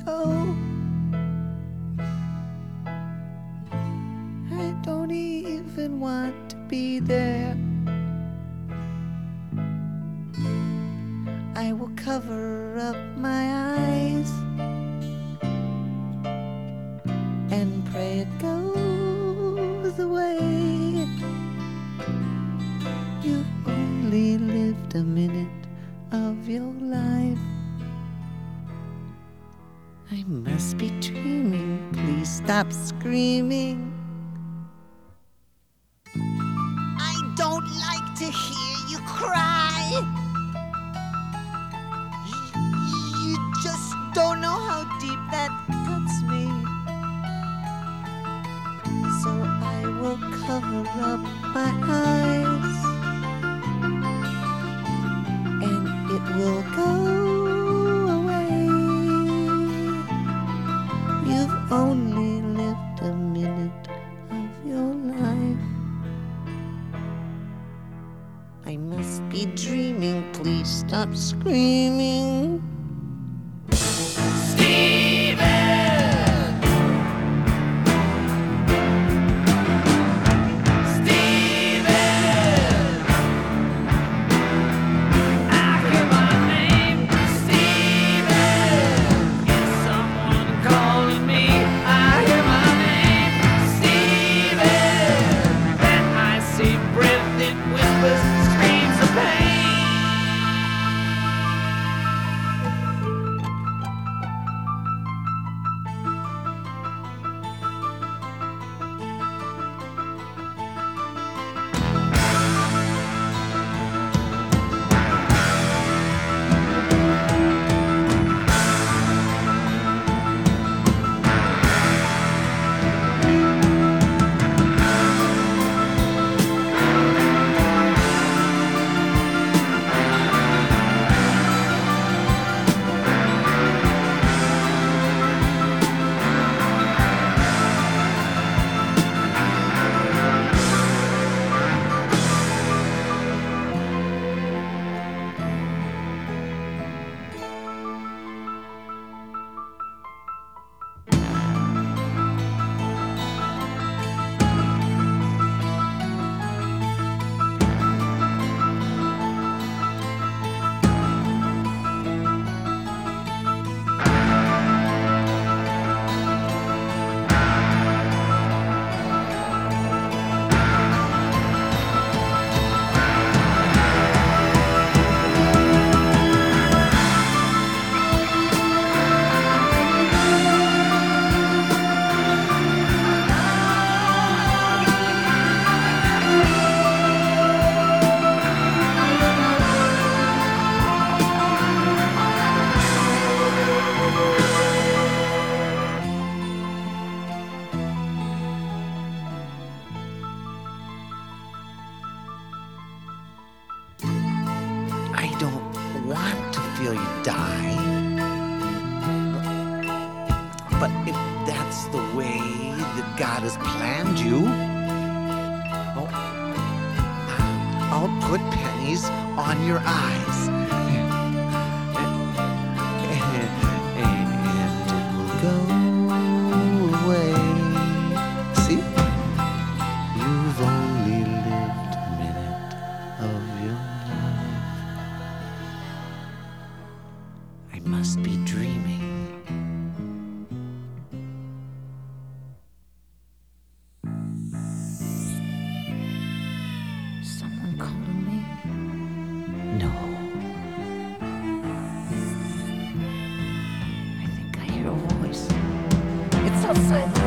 go. I don't even want to be there. I will cover up my eyes and pray it goes away. You've only lived a minute of your life. I must be dreaming. Please stop screaming. I don't like to hear you cry. You just don't know how deep that cuts me. So I will cover up my eyes, and it will go away. You've only lived a minute of your life. I must be dreaming. Please stop screaming. I don't want to feel you die. But if that's the way that God has planned you, oh, I'll put pennies on your eyes. And it will go away. See? You've only lived a minute of your life. I must be dreaming. Someone calling me? No. I think I hear a voice. It's outside.